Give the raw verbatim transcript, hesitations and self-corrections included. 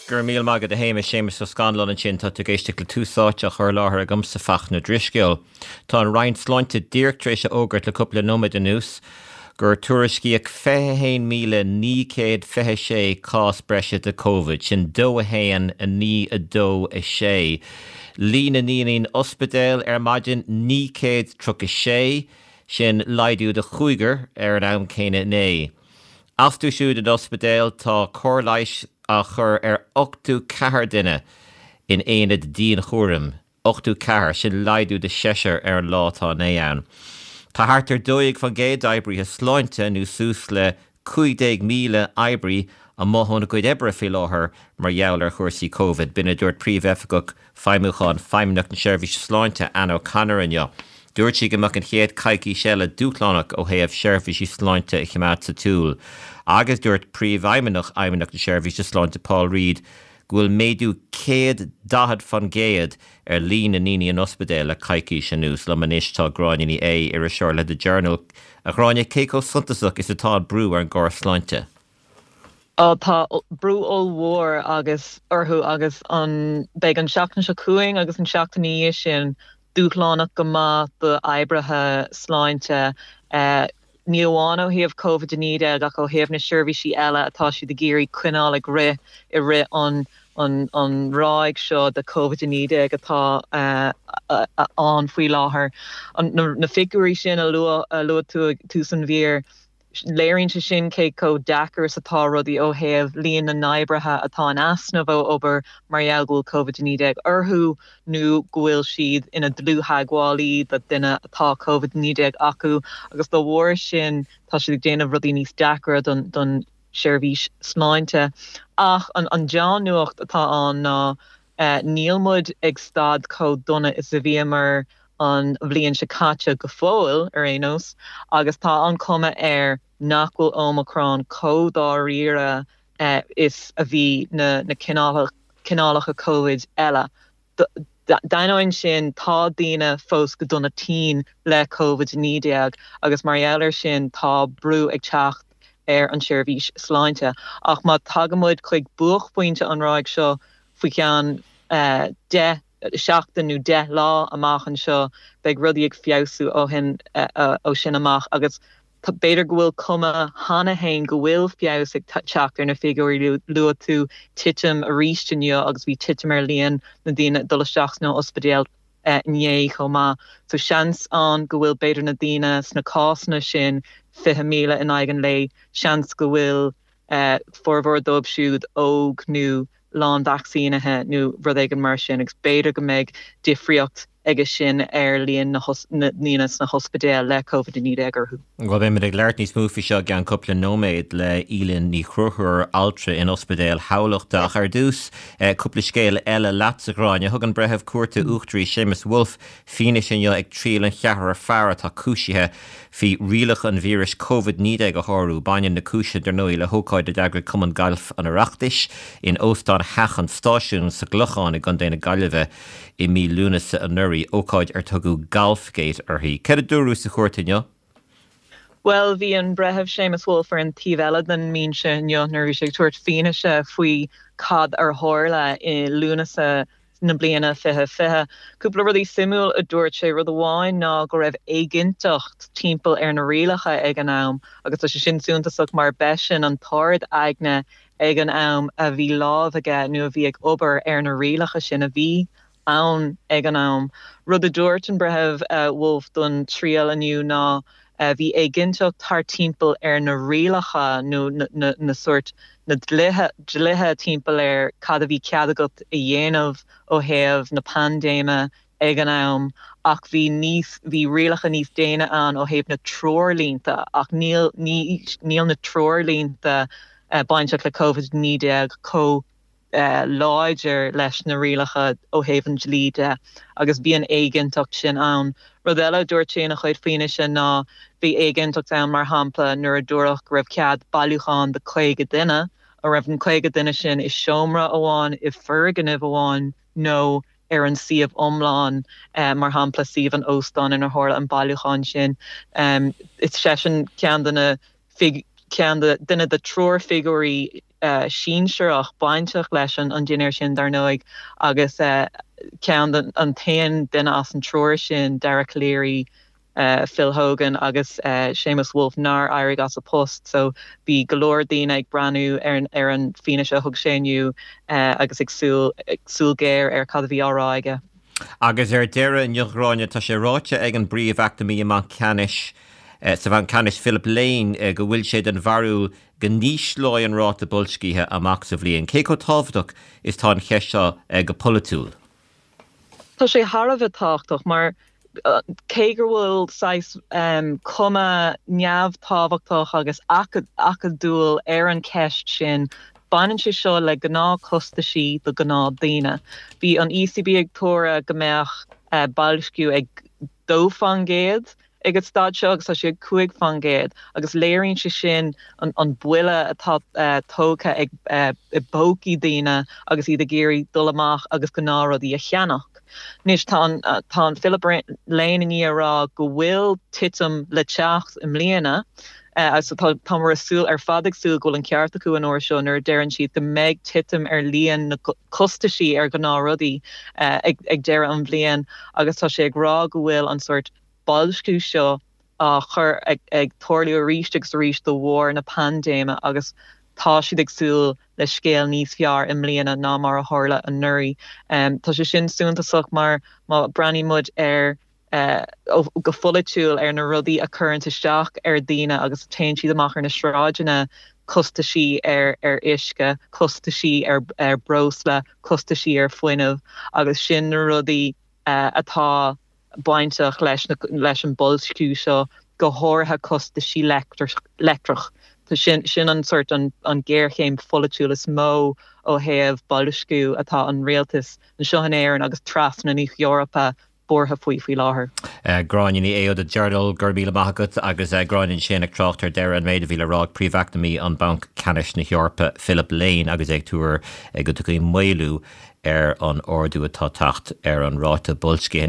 gur míl magad a héime sémas sa scandal an sin tá tú géiste le túsáte a chur láthair a gomsa fach na drisceol. Tá an Ryan sláinte dírechtrééis a ógurt le cúpla nóid a nús, gur tuairiscíodh feithe míle ní céad feithe sé cás breise de Covid, sin dó a héan a ní a dó a sé. Lína níonaín ospidéal ar maidin ní céad truc a sé, sin laidú de chuigar ar an am céine né. Aftú siúd an ospidéal tá cóirleis a chur ar ochtú cehar duine in éad dín chórim. Ochtú cehar sin laidú de séisir ar an látá néan. Tá hartar dóigh fan géad eibrí a sláinte nó sús le cuaidéag míle eibrí a móthóna cuid ebre fi láthair mar gheall ar chuirsaí Covid. Bina dúirt príomh-eifigach feimúcháin feimneach na seirbhís sláinte Ann O'Connor inniu. Dúirt sí gomach an chéad caiicí seile dúchlánach ó thaobh seirbhísí sláinte i chimát sa túl. Agus dúirt príomh-aimeanach aimeanach na seirbhísí sláinte Paul Reid gúil méadú céad dahad fan géad ar lín a níní an ospidéal le caiicí sin nús le manis tá gráinní é ar a seir le the Journal. A gráine céco suntasach is atá brú ar an gcóir sláinte. Uh, tá brú all war agus orthú agus an beag an seachtain se cuaing agus an seachtaí sin dúchlánach go má do eibrithe sláinte uh, níomháin ó thaobh Covid níide ach ó thaobh na seirbhísí eile atá siad de géirí cuineála ri i ri an an an ráig seo de Covid níide atá uh, uh, uh, an faoi láthair. An na, na figurí sin a lua a lua tú tú san bhír léironn se sin cé có dachar satá rudaí ó thaobh líon na naibrithe atá an asnamh ó obair mar gheall Covid níide orthú nó gohfuil siad ina dlúthagháilí de duine atá Covid níide acu agus do mhór sin tá siad ag déanamh rudaí níos dachar don don seirbhís sláinte. Ach an an John nuacht atá an ná uh, níl-muid ag stad có donna is a bhí mar an bblion se caite go fóil ar énos, agus tá an cuma ar nachhfuil Omicron códáíre uh, is a bhí na, na cinálacha Covid eile. Dainoin sin tá daoine fós go donna tí le Covid nídeag, agus mar eillir sin tá brú ag teacht ar an seirbhís sláinte. Ach má tagamid chuig buach pointe an ráig seo faoi ceann uh, de seachtain nó de lá amach an seo beag rudaí ag fiosú ó hin uh, uh, ó sin amach agus tá beidir go bhfuil cuma hána hain go bhfuil fios ag teachtar na figurí lua tú titim a rístineo agus bhí titim ar líon na daine dul seachs nó ospidéal uh, nné chomá. So seans an go bhfuil beidir na daine sna cásna sin fiche míle in aigen lei, seans go bhfuil uh, forhór dóibh siúd óg nó lán vaccínathe nó rud éigen mar sin agus beidir go méid difriocht ige sin ar líon na, na nínas na hospidéal le Covid níide agurthú. Well, bhí me ag leart níos múfi seo gan cúpla nóméid le ílinn ní chruthúir altra in ospidéal hálachta ar dús eh, cúpla scéal eile leat a gráine thug an brethebh cuairta uachtarí Seamus Wolf fine sin jo ag tríal an cheathar fearra tá cúisithe fi rialach an vírus Covid níide go thorú bain na cúise der nóí le hócáid a deagra cuman galf an arachtis in óstán hechan stáisiún sa glucháin i gan déna galibhe i mí lúnas a nuirí ócáid ar tugu Galfgate ar hí. Cead a dúrú sa chuirtainne? Well, bhí an brethebh Seamus Wolf ar an tíbheile den mín sin jo nuirí sé tuairt fine se faoi cad ar thorla i lúnasa na bliana fithe fithe. Cúpla rudí simúil a dúirt sé rud amháin ná go raibh éigintocht timpeall ar na rialacha ag an am, agus tá sé sin súntasach mar besin an tard aigne ag an am a bhí lámh aige nu a bhí ag obair ar na rialacha sin a bhí ann ag an am. Rud a dúirt an brethebh uh, Wolf don tríal aniu ná Uh, bhí éigintocht tar timpeall ar na rialacha nó na, na, na sort na dlithe timpeall ar cad a bhí ceadagat i dhéanamh ó thaobh na pandéime ag an am ach bhí níos bhí rialacha níos déine an ó thaobh na trórlínta ach níl níl na trórlínta uh, bainteach le Covid nídeag có Uh, láidir leis na rialacha ó thaobh líide agus bí an éigintocht sin ann. Rud eile dúirt sé nach chuid faoine sin ná bhí éigintocht ann mar hampla nuair a dúireach raibh cead bailúcháin de chuige duine a raibh an chuige duine sin is seomra amháin i ferganibh amháin nó ar an siomh omláin uh, mar hampla siomh an óstán in ar thorla an bailúcháin sin. Um, it's sé sin cean duna fig cean de duine de trúr figurí uh, síseach baintach leis an an dinéir sin dar nóig agus uh, cean an, an tain duine as an troir sin Derek Leary, uh, Phil Hogan agus uh, Seamus Wolf nar airig as a post, so bí golóir daoine ag branú ar an, ar an fianaise thug séniu uh, agus agsúl agsúl géir ar cad a bhí áráige. Agus ar deire in Uachráine tá sé ráite ag an bríomhheachtamí amach canis Uh, sa bhain canis Philip Lane uh, go bhfuil sé den bharú go níos lói an ráta bolscíthe amach sa bhliain. Cé go tábhaach is tá an cheise uh, go politúil? Tá sé Harbh táchtach, mar uh, cé gur bhfuil sais um, cuma neamh tábhachtach agus acha dúil ar an ceist sin banan sé seo le gná costaisí do gná daoine. Bhí an E C B ag tóra gombeach uh, bailsciú ag dó fangéad, ag an stad seo agus tá sé cuaig fangéad, agus léironn sé sin an, an buile atá uh, tócha ag uh, i bócaí daoine agus iad a géirí dul amach agus go náradí a cheannach. Nis tá uh, tá Philip Lane in rá go bhfuil titim le teach im mbliana, uh, as tá tá mar asúil ar fadig súil go an ceart acu an óir seo nar deireann siad go méid titim ar líon na costaisí ar go náradí uh, ag, ag deire an bblian, agus tá sé ag rá go bhfuil an sort balscú seo a chur ag, ag toirliú ríisteach sa ríist do mhór na pandéime agus tá siad agsúil le scéal níos fear im mbliana ná mar a tharla an nuirí. Um, tá sé sin súntasach mar má breaní mud ar uh, go folitiúil ar na rudaí a churann isteach ar daoine agus tain siad amach ar na sráideanna costaisí ar ar isce, costaisí ar ar brosla, costaisí ar foiinemh, agus sin na rudaí uh, atá baintach leis, leis an bolsciú seo go háirtha costaisí leictrach. Tá sin, sin an sort an, an géirchéim folitiúil is mó ó thaobh bolsciú atá an réaltas an seohan éireann agus trasna ní Eorpa bortha faoi faoi láthair. Uh, Gráinin í éod a Gerald Gurbíle Mahagat agus uh, Gráinin sin ag trochttar deire an méid a bhíle rág príomhheachtamí an banc canis na Eorpa Philip Lane agus ag túair ag go tuí mailú ar an ordú atá tacht ar an ráta bolscíthe.